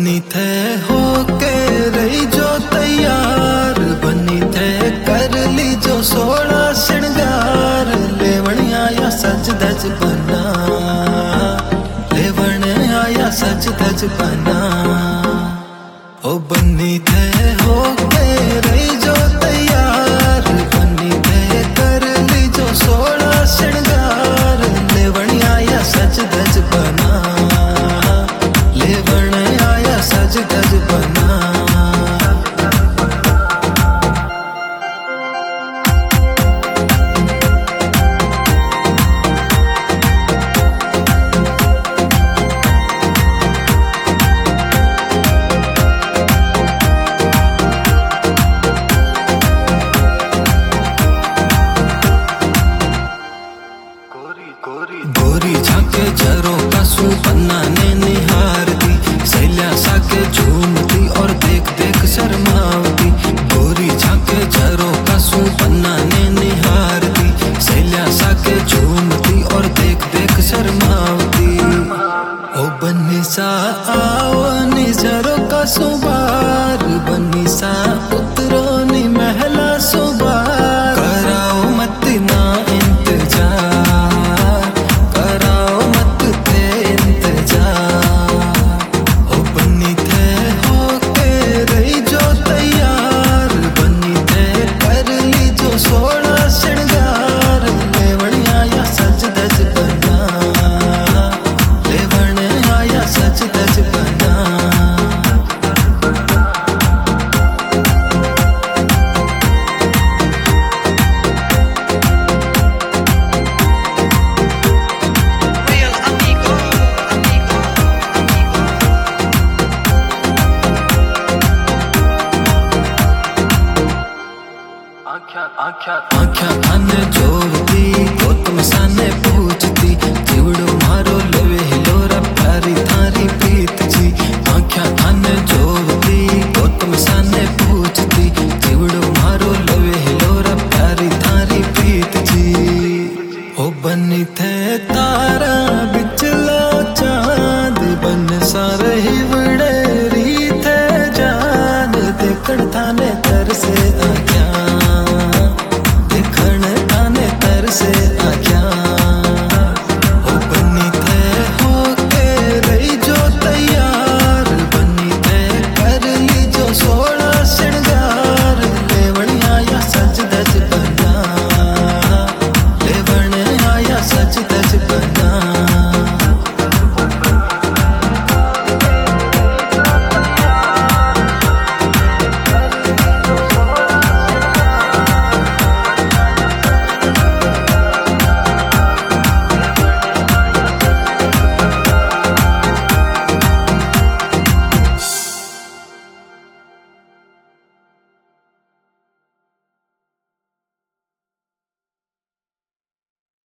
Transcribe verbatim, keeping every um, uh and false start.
बनी थे होके रही जो तैयार, बनी थे कर ली जो सोलह श्रृंगार। लेवण आया सच धज बना, लेवण आया सच धज बना। ओ बनी थे होके रही जो तैयार, बनी थे कर ली जो सोलह श्रृंगार। लेवण आया सच धज बना, लेवण आया सच धज बना। गोरी झाके झरों का सुपन्ना ने निहारती, सैल्या साके झूमती और देख देख शर्मावती। गोरी झाके झरों का सुपन्ना ने निहारती, सैल्या साके झूमती और देख देख शर्मावती। ओ बन्नी सा आओ निझरों का सुबह